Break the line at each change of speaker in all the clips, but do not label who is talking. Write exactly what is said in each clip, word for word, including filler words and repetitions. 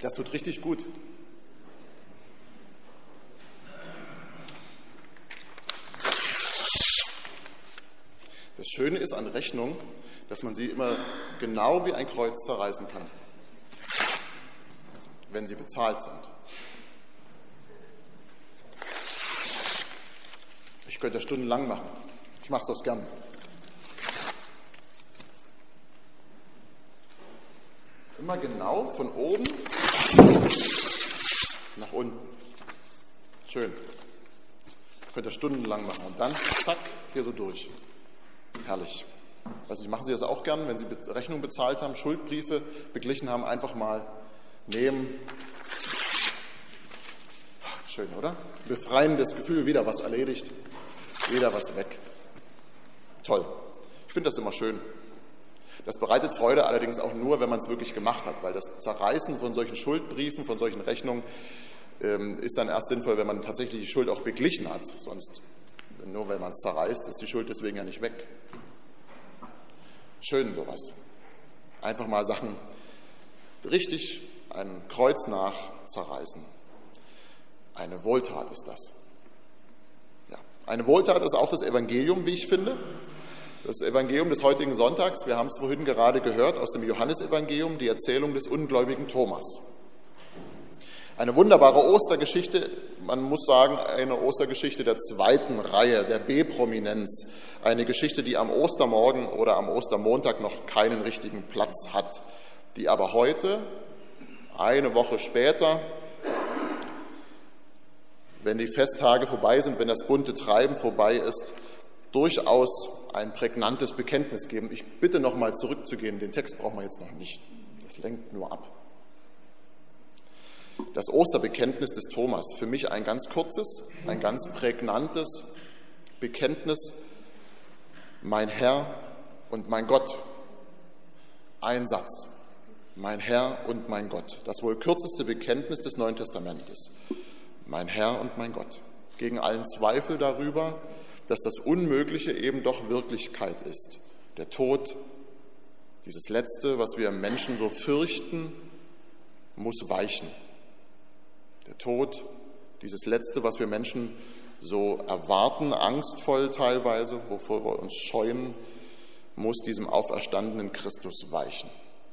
Das tut richtig gut. Das Schöne ist an Rechnungen, dass man sie immer genau wie ein Kreuz zerreißen kann, wenn sie bezahlt sind. Ich könnte das stundenlang machen. Ich mache das gern. Immer genau von oben nach unten. Schön. Ich könnte das stundenlang machen. Und dann, zack, hier so durch. Herrlich. Also machen Sie das auch gern, wenn Sie Rechnung bezahlt haben, Schuldbriefe beglichen haben, einfach mal nehmen. Schön, oder? Befreiendes Gefühl, wieder was erledigt, wieder was weg. Toll. Ich finde das immer schön. Das bereitet Freude allerdings auch nur, wenn man es wirklich gemacht hat, weil das Zerreißen von solchen Schuldbriefen, von solchen Rechnungen ähm, ist dann erst sinnvoll, wenn man tatsächlich die Schuld auch beglichen hat. Sonst, nur wenn man es zerreißt, ist die Schuld deswegen ja nicht weg. Schön sowas. Einfach mal Sachen richtig ein Kreuz nach zerreißen. Eine Wohltat ist das. Ja. Eine Wohltat ist auch das Evangelium, wie ich finde. Das Evangelium des heutigen Sonntags, wir haben es vorhin gerade gehört aus dem Johannesevangelium, die Erzählung des ungläubigen Thomas. Eine wunderbare Ostergeschichte, man muss sagen, eine Ostergeschichte der zweiten Reihe, der B-Prominenz. Eine Geschichte, die am Ostermorgen oder am Ostermontag noch keinen richtigen Platz hat, die aber heute, eine Woche später, wenn die Festtage vorbei sind, wenn das bunte Treiben vorbei ist, durchaus ein prägnantes Bekenntnis geben. Ich bitte noch mal zurückzugehen, den Text brauchen wir jetzt noch nicht, das lenkt nur ab. Das Osterbekenntnis des Thomas, für mich ein ganz kurzes, ein ganz prägnantes Bekenntnis, mein Herr und mein Gott. Ein Satz, mein Herr und mein Gott, das wohl kürzeste Bekenntnis des Neuen Testamentes. Mein Herr und mein Gott, gegen allen Zweifel darüber, dass das Unmögliche eben doch Wirklichkeit ist. Der Tod, dieses Letzte, was wir Menschen so fürchten, muss weichen. Der Tod, dieses Letzte, was wir Menschen so erwarten, angstvoll teilweise, wovor wir uns scheuen, muss diesem auferstandenen Christus weichen.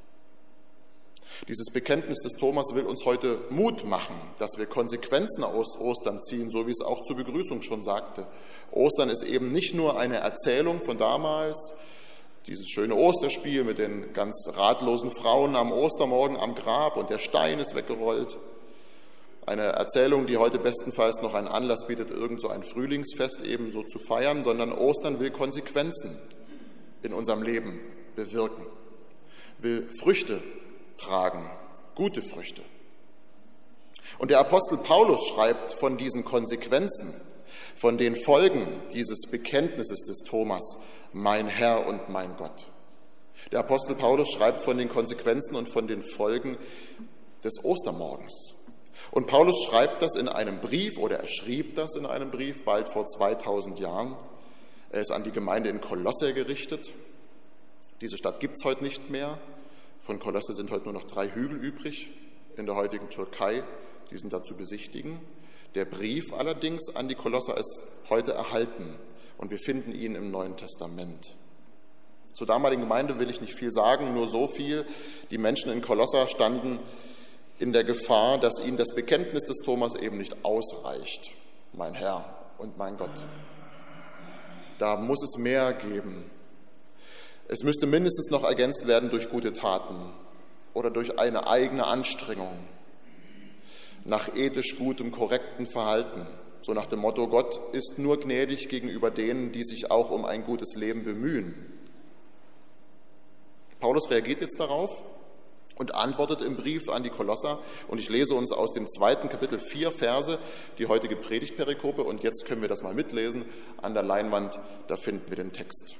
Dieses Bekenntnis des Thomas will uns heute Mut machen, dass wir Konsequenzen aus Ostern ziehen, so wie es auch zur Begrüßung schon sagte. Ostern ist eben nicht nur eine Erzählung von damals, dieses schöne Osterspiel mit den ganz ratlosen Frauen am Ostermorgen am Grab und der Stein ist weggerollt. Eine Erzählung, die heute bestenfalls noch einen Anlass bietet, irgend so ein Frühlingsfest eben so zu feiern, sondern Ostern will Konsequenzen in unserem Leben bewirken, will Früchte tragen, gute Früchte. Und der Apostel Paulus schreibt von diesen Konsequenzen, von den Folgen dieses Bekenntnisses des Thomas, mein Herr und mein Gott. Der Apostel Paulus schreibt von den Konsequenzen und von den Folgen des Ostermorgens. Und Paulus schreibt das in einem Brief, oder er schrieb das in einem Brief, bald vor zweitausend Jahren. Er ist an die Gemeinde in Kolosse gerichtet. Diese Stadt gibt es heute nicht mehr. Von Kolosse sind heute nur noch drei Hügel übrig in der heutigen Türkei. Die sind da zu besichtigen. Der Brief allerdings an die Kolosser ist heute erhalten und wir finden ihn im Neuen Testament. Zur damaligen Gemeinde will ich nicht viel sagen, nur so viel. Die Menschen in Kolosser standen in der Gefahr, dass ihnen das Bekenntnis des Thomas eben nicht ausreicht. Mein Herr und mein Gott. Da muss es mehr geben. Es müsste mindestens noch ergänzt werden durch gute Taten oder durch eine eigene Anstrengung, nach ethisch gutem, korrektem Verhalten. So nach dem Motto, Gott ist nur gnädig gegenüber denen, die sich auch um ein gutes Leben bemühen. Paulus reagiert jetzt darauf und antwortet im Brief an die Kolosser. Und ich lese uns aus dem zweiten Kapitel vier Verse, die heutige Predigtperikope. Und jetzt können wir das mal mitlesen an der Leinwand, da finden wir den Text.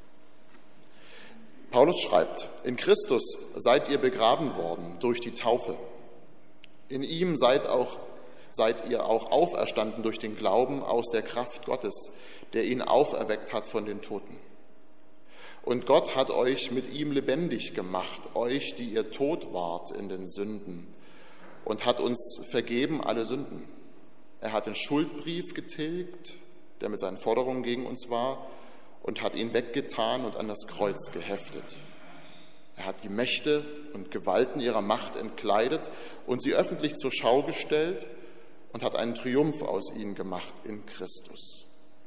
Paulus schreibt, in Christus seid ihr begraben worden durch die Taufe. In ihm seid, auch, seid ihr auch auferstanden durch den Glauben aus der Kraft Gottes, der ihn auferweckt hat von den Toten. Und Gott hat euch mit ihm lebendig gemacht, euch, die ihr tot wart in den Sünden und hat uns vergeben alle Sünden. Er hat den Schuldbrief getilgt, der mit seinen Forderungen gegen uns war, und hat ihn weggetan und an das Kreuz geheftet. Er hat die Mächte und Gewalten ihrer Macht entkleidet und sie öffentlich zur Schau gestellt und hat einen Triumph aus ihnen gemacht in Christus.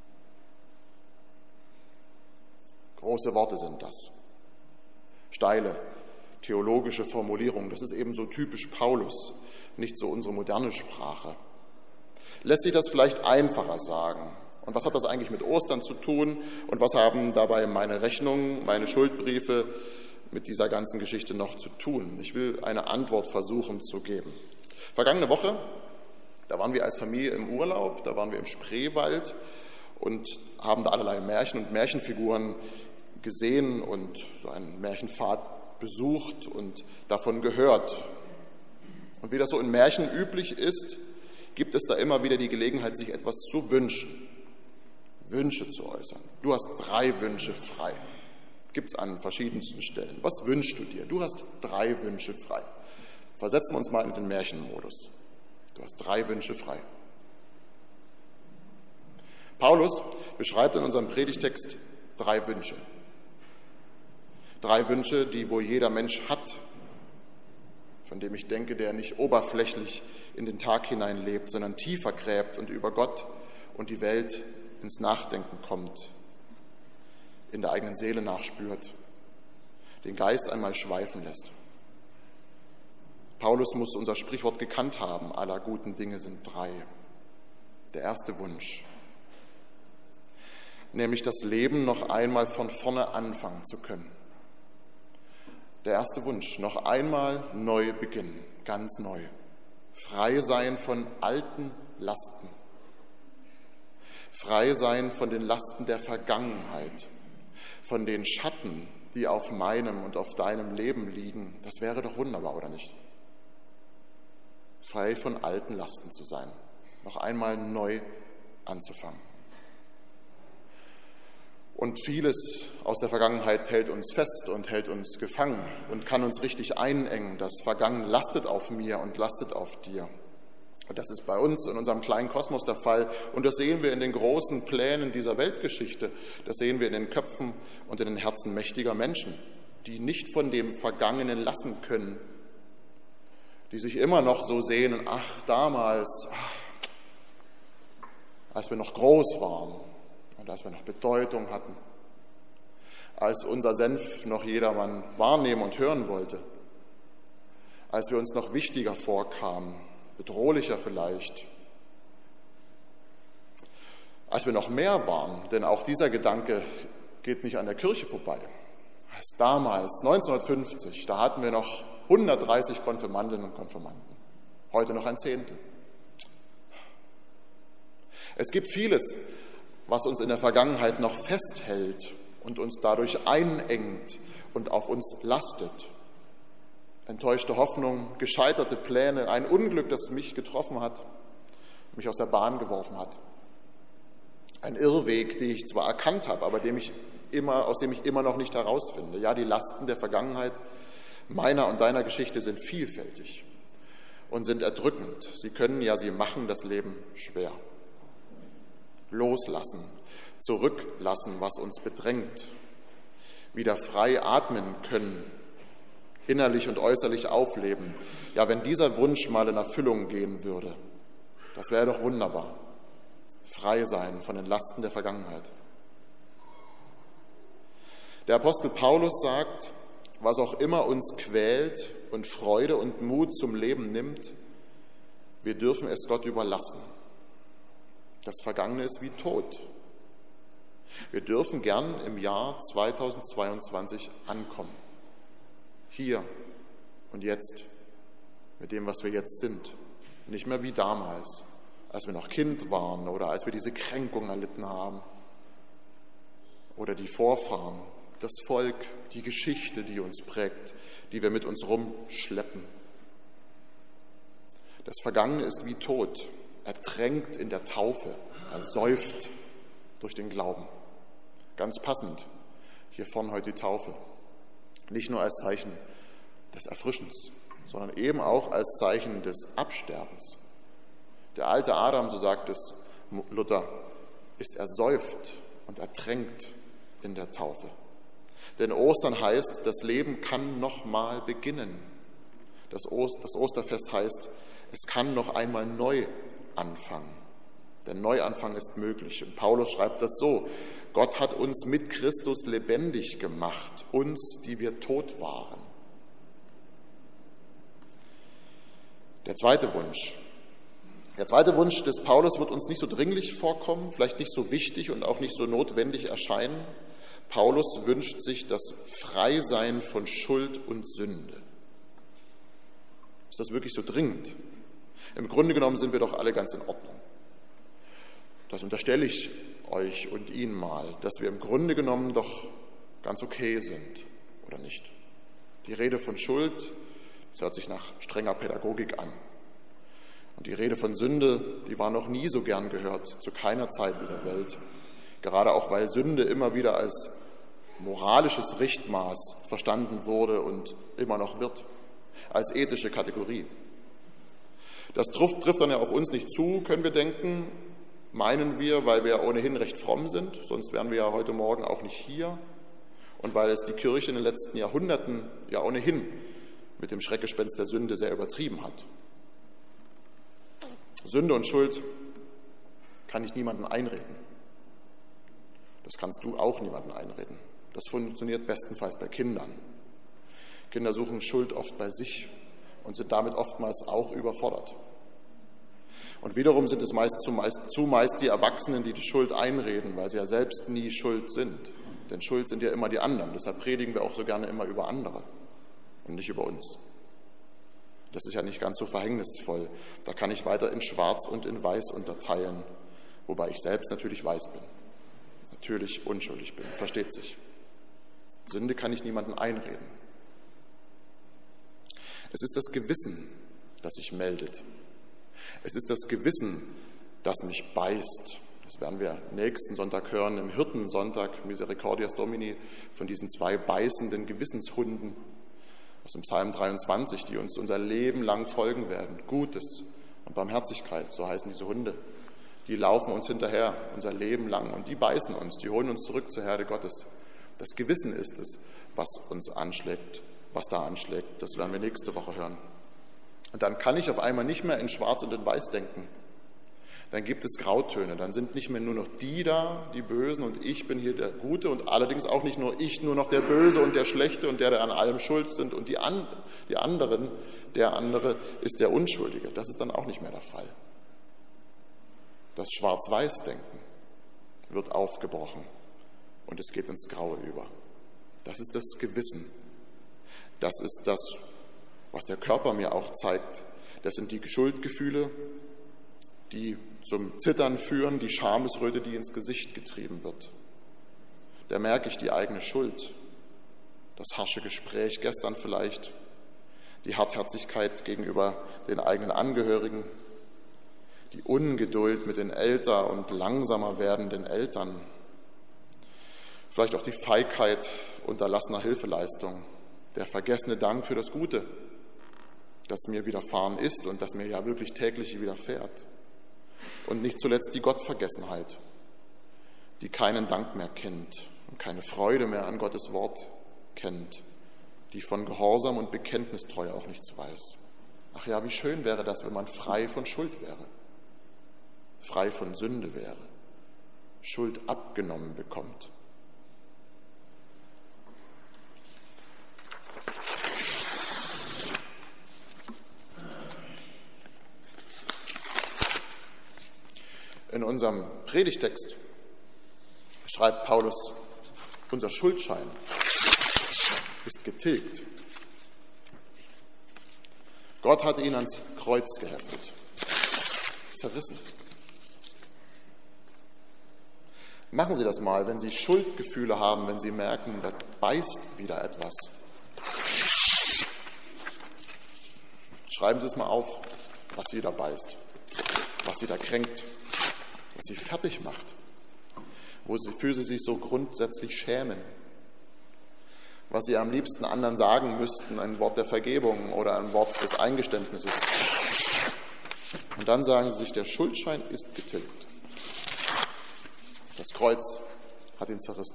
Große Worte sind das. Steile theologische Formulierungen. Das ist eben so typisch Paulus, nicht so unsere moderne Sprache. Lässt sich das vielleicht einfacher sagen? Und was hat das eigentlich mit Ostern zu tun? Und was haben dabei meine Rechnungen, meine Schuldbriefe mit dieser ganzen Geschichte noch zu tun? Ich will eine Antwort versuchen zu geben. Vergangene Woche, da waren wir als Familie im Urlaub, da waren wir im Spreewald und haben da allerlei Märchen und Märchenfiguren gesehen und so einen Märchenpfad besucht und davon gehört. Und wie das so in Märchen üblich ist, gibt es da immer wieder die Gelegenheit, sich etwas zu wünschen, Wünsche zu äußern. Du hast drei Wünsche frei. Gibt es an verschiedensten Stellen. Was wünschst du dir? Du hast drei Wünsche frei. Versetzen wir uns mal in den Märchenmodus. Du hast drei Wünsche frei. Paulus beschreibt in unserem Predigtext drei Wünsche. Drei Wünsche, die wohl jeder Mensch hat, von dem ich denke, der nicht oberflächlich in den Tag hinein lebt, sondern tiefer gräbt und über Gott und die Welt ins Nachdenken kommt, in der eigenen Seele nachspürt, den Geist einmal schweifen lässt. Paulus muss unser Sprichwort gekannt haben, aller guten Dinge sind drei. Der erste Wunsch, nämlich das Leben noch einmal von vorne anfangen zu können. Der erste Wunsch, noch einmal neu beginnen, ganz neu. Frei sein von alten Lasten. Frei sein von den Lasten der Vergangenheit, von den Schatten, die auf meinem und auf deinem Leben liegen. Das wäre doch wunderbar, oder nicht? Frei von alten Lasten zu sein, noch einmal neu anzufangen. Und vieles aus der Vergangenheit hält uns fest und hält uns gefangen und kann uns richtig einengen. Das Vergangene lastet auf mir und lastet auf dir. Und das ist bei uns in unserem kleinen Kosmos der Fall. Und das sehen wir in den großen Plänen dieser Weltgeschichte. Das sehen wir in den Köpfen und in den Herzen mächtiger Menschen, die nicht von dem Vergangenen lassen können, die sich immer noch so sehnen, ach, damals, ach, als wir noch groß waren und als wir noch Bedeutung hatten, als unser Senf noch jedermann wahrnehmen und hören wollte, als wir uns noch wichtiger vorkamen, bedrohlicher vielleicht, als wir noch mehr waren, denn auch dieser Gedanke geht nicht an der Kirche vorbei. Als damals, neunzehnhundertfünfzig, da hatten wir noch hundertdreißig Konfirmandinnen und Konfirmanden, heute noch ein Zehntel. Es gibt vieles, was uns in der Vergangenheit noch festhält und uns dadurch einengt und auf uns lastet. Enttäuschte Hoffnung, gescheiterte Pläne, ein Unglück, das mich getroffen hat, mich aus der Bahn geworfen hat. Ein Irrweg, den ich zwar erkannt habe, aber dem ich immer, aus dem ich immer noch nicht herausfinde. Ja, die Lasten der Vergangenheit meiner und deiner Geschichte sind vielfältig und sind erdrückend. Sie können, ja, sie machen das Leben schwer. Loslassen, zurücklassen, was uns bedrängt, wieder frei atmen können, innerlich und äußerlich aufleben. Ja, wenn dieser Wunsch mal in Erfüllung gehen würde, das wäre doch wunderbar. Frei sein von den Lasten der Vergangenheit. Der Apostel Paulus sagt, was auch immer uns quält und Freude und Mut zum Leben nimmt, wir dürfen es Gott überlassen. Das Vergangene ist wie tot. Wir dürfen gern im Jahr zweitausendzweiundzwanzig ankommen. Hier und jetzt, mit dem, was wir jetzt sind. Nicht mehr wie damals, als wir noch Kind waren oder als wir diese Kränkung erlitten haben. Oder die Vorfahren, das Volk, die Geschichte, die uns prägt, die wir mit uns rumschleppen. Das Vergangene ist wie tot, ertränkt in der Taufe, ersäuft durch den Glauben. Ganz passend, hier vorne heute die Taufe. Nicht nur als Zeichen des Erfrischens, sondern eben auch als Zeichen des Absterbens. Der alte Adam, so sagt es Luther, ist ersäuft und ertränkt in der Taufe. Denn Ostern heißt, das Leben kann noch mal beginnen. Das Osterfest heißt, es kann noch einmal neu anfangen. Der Neuanfang ist möglich. Und Paulus schreibt das so: Gott hat uns mit Christus lebendig gemacht, uns, die wir tot waren. Der zweite Wunsch. Der zweite Wunsch des Paulus wird uns nicht so dringlich vorkommen, vielleicht nicht so wichtig und auch nicht so notwendig erscheinen. Paulus wünscht sich das Freisein von Schuld und Sünde. Ist das wirklich so dringend? Im Grunde genommen sind wir doch alle ganz in Ordnung. Das unterstelle ich euch und Ihnen mal, dass wir im Grunde genommen doch ganz okay sind, oder nicht? Die Rede von Schuld, das hört sich nach strenger Pädagogik an. Und die Rede von Sünde, die war noch nie so gern gehört, zu keiner Zeit dieser Welt. Gerade auch, weil Sünde immer wieder als moralisches Richtmaß verstanden wurde und immer noch wird, als ethische Kategorie. Das trifft, trifft dann ja auf uns nicht zu, können wir denken, meinen wir, weil wir ohnehin recht fromm sind, sonst wären wir ja heute Morgen auch nicht hier, und weil es die Kirche in den letzten Jahrhunderten ja ohnehin mit dem Schreckgespenst der Sünde sehr übertrieben hat. Sünde und Schuld kann ich niemandem einreden. Das kannst du auch niemandem einreden. Das funktioniert bestenfalls bei Kindern. Kinder suchen Schuld oft bei sich und sind damit oftmals auch überfordert. Und wiederum sind es meist zumeist, zumeist die Erwachsenen, die die Schuld einreden, weil sie ja selbst nie schuld sind. Denn schuld sind ja immer die anderen. Deshalb predigen wir auch so gerne immer über andere und nicht über uns. Das ist ja nicht ganz so verhängnisvoll. Da kann ich weiter in Schwarz und in Weiß unterteilen, wobei ich selbst natürlich weiß bin, natürlich unschuldig bin, versteht sich. Sünde kann ich niemandem einreden. Es ist das Gewissen, das sich meldet. Es ist das Gewissen, das mich beißt. Das werden wir nächsten Sonntag hören, im Hirtensonntag, Misericordias Domini, von diesen zwei beißenden Gewissenshunden aus dem Psalm dreiundzwanzig, die uns unser Leben lang folgen werden. Gutes und Barmherzigkeit, so heißen diese Hunde. Die laufen uns hinterher unser Leben lang und die beißen uns, die holen uns zurück zur Herde Gottes. Das Gewissen ist es, was uns anschlägt, was da anschlägt. Das werden wir nächste Woche hören. Und dann kann ich auf einmal nicht mehr in Schwarz und in Weiß denken. Dann gibt es Grautöne, dann sind nicht mehr nur noch die da, die Bösen, und ich bin hier der Gute, und allerdings auch nicht nur ich, nur noch der Böse und der Schlechte und der, der an allem schuld sind, und die, an, die anderen, der andere ist der Unschuldige. Das ist dann auch nicht mehr der Fall. Das Schwarz-Weiß-Denken wird aufgebrochen und es geht ins Graue über. Das ist das Gewissen. Das ist das, was der Körper mir auch zeigt. Das sind die Schuldgefühle, die zum Zittern führen, die Schamesröte, die ins Gesicht getrieben wird. Da merke ich die eigene Schuld, das harsche Gespräch gestern vielleicht, die Hartherzigkeit gegenüber den eigenen Angehörigen, die Ungeduld mit den älter und langsamer werdenden Eltern, vielleicht auch die Feigheit unterlassener Hilfeleistung, der vergessene Dank für das Gute, das mir widerfahren ist und das mir ja wirklich täglich widerfährt. Und nicht zuletzt die Gottvergessenheit, die keinen Dank mehr kennt und keine Freude mehr an Gottes Wort kennt, die von Gehorsam und Bekenntnistreue auch nichts weiß. Ach ja, wie schön wäre das, wenn man frei von Schuld wäre, frei von Sünde wäre, Schuld abgenommen bekommt. In unserem Predigtext schreibt Paulus, unser Schuldschein ist getilgt. Gott hat ihn ans Kreuz geheftet, zerrissen. Machen Sie das mal, wenn Sie Schuldgefühle haben, wenn Sie merken, da beißt wieder etwas. Schreiben Sie es mal auf, was Sie da beißt, was Sie da kränkt, was Sie fertig macht, wofür Sie sich so grundsätzlich schämen. was sie am liebsten anderen sagen müssten, ein Wort der Vergebung oder ein Wort des Eingeständnisses. Und dann sagen sie sich, der Schuldschein ist getilgt. Das Kreuz hat ihn zerrissen.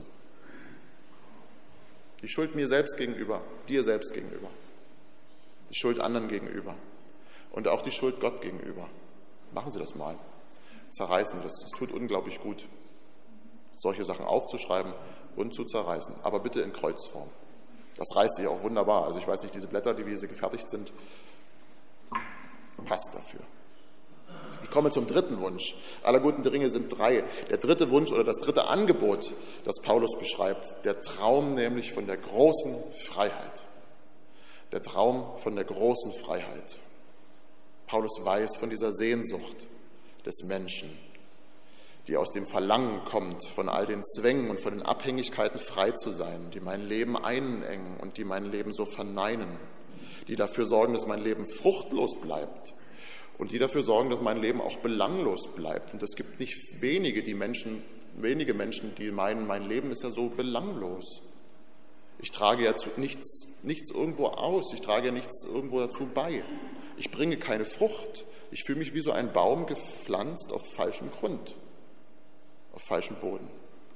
Die Schuld mir selbst gegenüber, dir selbst gegenüber. Die Schuld anderen gegenüber. Und auch die Schuld Gott gegenüber. Machen Sie das mal. Zerreißen das. Das tut unglaublich gut, solche Sachen aufzuschreiben und zu zerreißen. Aber bitte in Kreuzform. Das reißt sich auch wunderbar. Also ich weiß nicht, diese Blätter, die wie sie gefertigt sind, passt dafür. Ich komme zum dritten Wunsch. Aller guten Dinge sind drei. Der dritte Wunsch oder das dritte Angebot, das Paulus beschreibt, der Traum nämlich von der großen Freiheit. Der Traum von der großen Freiheit. Paulus weiß von dieser Sehnsucht des Menschen, die aus dem Verlangen kommt, von all den Zwängen und von den Abhängigkeiten frei zu sein, die mein Leben einengen und die mein Leben so verneinen, die dafür sorgen, dass mein Leben fruchtlos bleibt und die dafür sorgen, dass mein Leben auch belanglos bleibt. Und es gibt nicht wenige, die Menschen, wenige Menschen, die meinen, mein Leben ist ja so belanglos. Ich trage ja zu nichts, nichts irgendwo aus, ich trage ja nichts irgendwo dazu bei. Ich bringe keine Frucht. Ich fühle mich wie so ein Baum gepflanzt auf falschem Grund, auf falschem Boden.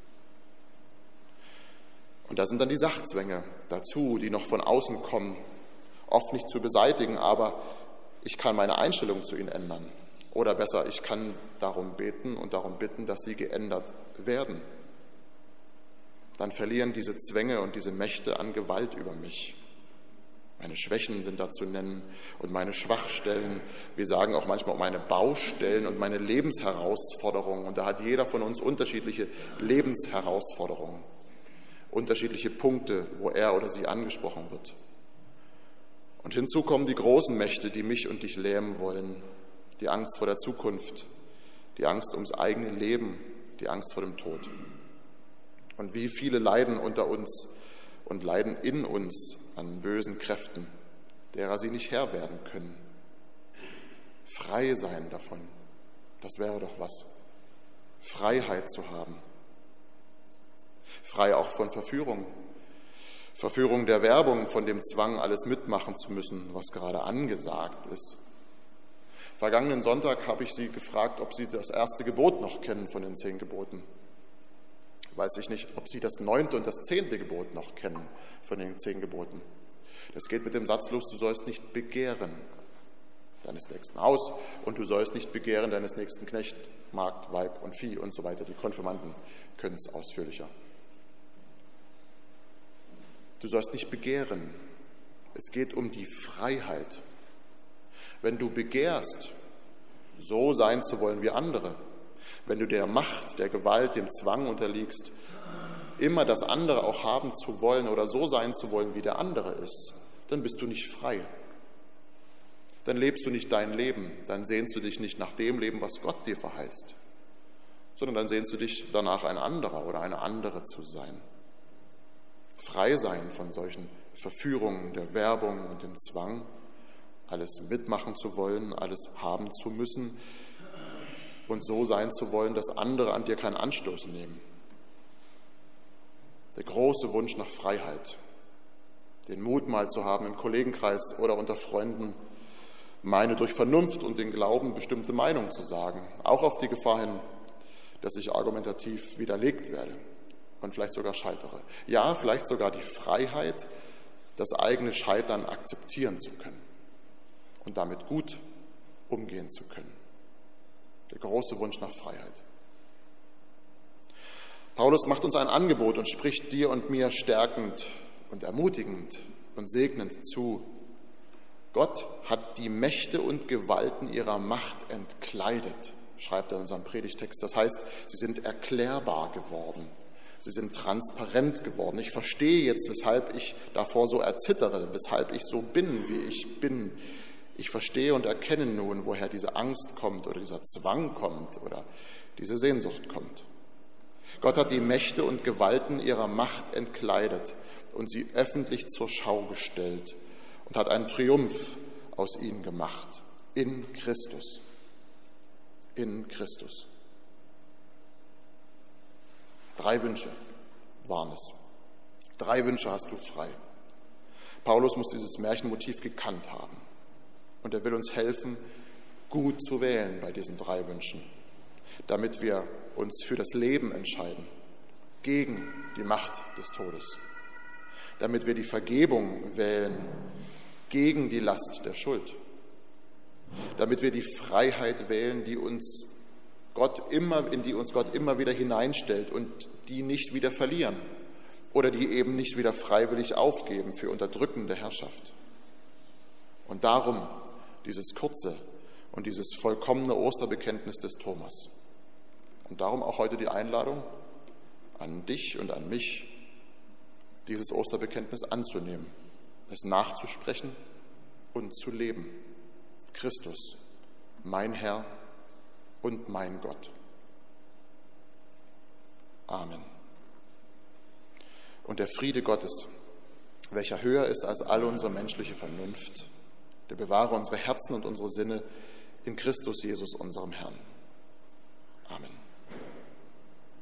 Und da sind dann die Sachzwänge dazu, die noch von außen kommen, oft nicht zu beseitigen, aber ich kann meine Einstellung zu ihnen ändern. Oder besser, ich kann darum beten und darum bitten, dass sie geändert werden. Dann verlieren diese Zwänge und diese Mächte an Gewalt über mich. Meine Schwächen sind da zu nennen und meine Schwachstellen. Wir sagen auch manchmal meine Baustellen und meine Lebensherausforderungen. Und da hat jeder von uns unterschiedliche Lebensherausforderungen, unterschiedliche Punkte, wo er oder sie angesprochen wird. Und hinzu kommen die großen Mächte, die mich und dich lähmen wollen. Die Angst vor der Zukunft, die Angst ums eigene Leben, die Angst vor dem Tod. Und wie viele leiden unter uns und leiden in uns an bösen Kräften, derer sie nicht Herr werden können. Frei sein davon, das wäre doch was. Freiheit zu haben. Frei auch von Verführung. Verführung der Werbung, von dem Zwang, alles mitmachen zu müssen, was gerade angesagt ist. Vergangenen Sonntag habe ich Sie gefragt, ob Sie das erste Gebot noch kennen von den zehn Geboten. Weiß ich nicht, ob Sie das neunte und das zehnte Gebot noch kennen von den zehn Geboten. Das geht mit dem Satz los, du sollst nicht begehren deines nächsten Haus und du sollst nicht begehren deines nächsten Knecht, Magd, Weib und Vieh und so weiter. Die Konfirmanden können es ausführlicher. Du sollst nicht begehren. Es geht um die Freiheit. Wenn du begehrst, so sein zu wollen wie andere, wenn du der Macht, der Gewalt, dem Zwang unterliegst, immer das andere auch haben zu wollen oder so sein zu wollen, wie der andere ist, dann bist du nicht frei. Dann lebst du nicht dein Leben, dann sehnst du dich nicht nach dem Leben, was Gott dir verheißt, sondern dann sehnst du dich danach, ein anderer oder eine andere zu sein. Frei sein von solchen Verführungen der Werbung und dem Zwang, alles mitmachen zu wollen, alles haben zu müssen und so sein zu wollen, dass andere an dir keinen Anstoß nehmen. Der große Wunsch nach Freiheit, den Mut mal zu haben, im Kollegenkreis oder unter Freunden meine durch Vernunft und den Glauben bestimmte Meinung zu sagen, auch auf die Gefahr hin, dass ich argumentativ widerlegt werde und vielleicht sogar scheitere. Ja, vielleicht sogar die Freiheit, das eigene Scheitern akzeptieren zu können und damit gut umgehen zu können. Der große Wunsch nach Freiheit. Paulus macht uns ein Angebot und spricht dir und mir stärkend und ermutigend und segnend zu. Gott hat die Mächte und Gewalten ihrer Macht entkleidet, schreibt er in unserem Predigtext. Das heißt, sie sind erklärbar geworden. Sie sind transparent geworden. Ich verstehe jetzt, weshalb ich davor so erzittere, weshalb ich so bin, wie ich bin. Ich verstehe und erkenne nun, woher diese Angst kommt oder dieser Zwang kommt oder diese Sehnsucht kommt. Gott hat die Mächte und Gewalten ihrer Macht entkleidet und sie öffentlich zur Schau gestellt und hat einen Triumph aus ihnen gemacht. In Christus. In Christus. Drei Wünsche waren es. Drei Wünsche hast du frei. Paulus muss dieses Märchenmotiv gekannt haben. Und er will uns helfen, gut zu wählen bei diesen drei Wünschen, damit wir uns für das Leben entscheiden, gegen die Macht des Todes, damit wir die Vergebung wählen, gegen die Last der Schuld, damit wir die Freiheit wählen, die uns Gott immer, in die uns Gott immer wieder hineinstellt und die nicht wieder verlieren oder die eben nicht wieder freiwillig aufgeben für unterdrückende Herrschaft. Und darum dieses kurze und dieses vollkommene Osterbekenntnis des Thomas. Und darum auch heute die Einladung an dich und an mich, dieses Osterbekenntnis anzunehmen, es nachzusprechen und zu leben. Christus, mein Herr und mein Gott. Amen. Und der Friede Gottes, welcher höher ist als all unsere menschliche Vernunft, der bewahre unsere Herzen und unsere Sinne in Christus Jesus, unserem Herrn. Amen.